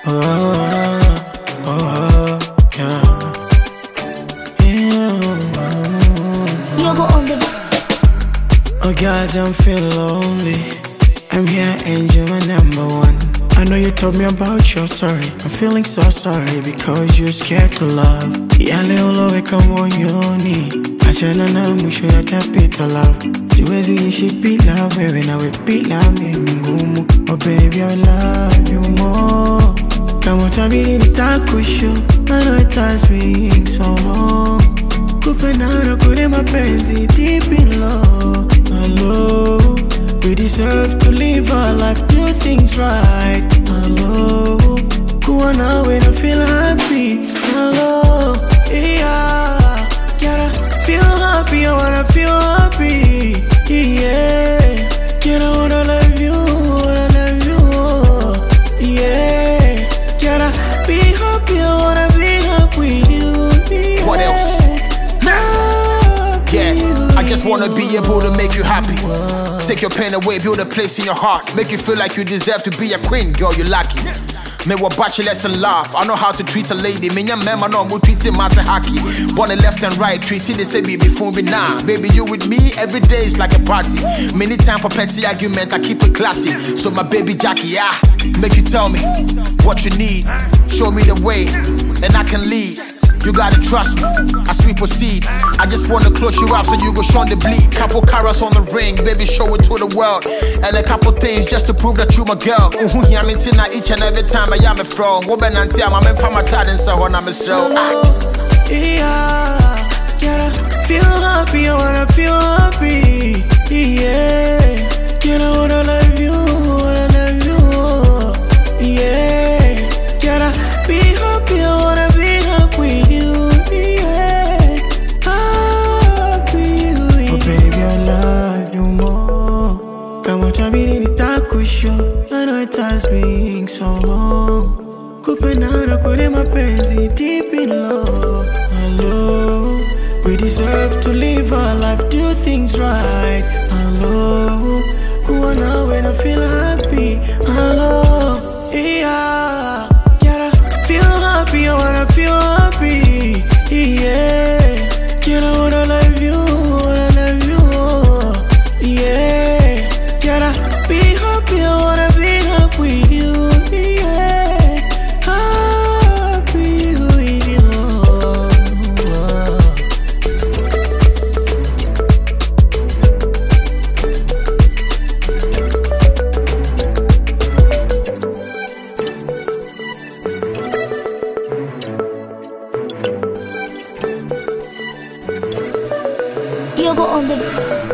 Oh, oh, yeah. You go on the. Oh God, I'm feeling lonely. I'm here and you're my number one. I know you told me about your story. I'm feeling so sorry because you're scared to love. Yale uloweka moyoni, achana na mwisho yatapita love. Siwezi ishi bila wewe nawe bila mimi ngumu. Oh baby, I love you more. Kama utabiri nitakushow. I know it has been so long. Kupendana kule mapenzi deep in love. Hello, we deserve to live our life, do things right. Hello, kuwa nawe na feel happy. Hello, yeah, gotta feel happy, I wanna feel happy. Yeah, gotta wanna love you, yeah, gotta be happy, I wanna be happy with you. Yeah. What else? Yeah, I just wanna be able to make you happy. Take your pain away, build a place in your heart. Make you feel like you deserve to be a queen, girl, you're lucky. Me wa bachelors and laugh. I know how to treat a lady. Me ya mema no mo treat him as a hacky. Born left and right, treating the same baby for me now. Baby, you with me every day is like a party. Many time for petty argument, I keep it classy. So my baby Jackie, make you tell me what you need. Show me the way, and I can lead. You gotta trust me, as we proceed. I just wanna close you up so you go show the bleed. Couple carats on the ring, baby, show it to the world. And a couple things just to prove that you my girl. Yeah, me tina each and every time I am a fraud. Woman and tia, I'm from my dad and so on, I'm a show. Yeah, gotta feel happy, I wanna feel happy. Yeah, gotta wanna love you, yeah, gotta be happy, I wanna be happy with you. Yeah, happy with you. Oh baby, I love you more. Kama utabiri nitakushow. I know it has been so long. Kupendana kule mapenzi deep in love. Hello, we deserve to live our life, do things right. Hello, kuwa nawe na feel happy. Hello, yeah, gotta feel happy, I wanna feel happy. Yeah, gotta wanna love you, yeah, gotta be happy, I wanna be happy with you. Yeah, happy with you. You go on the.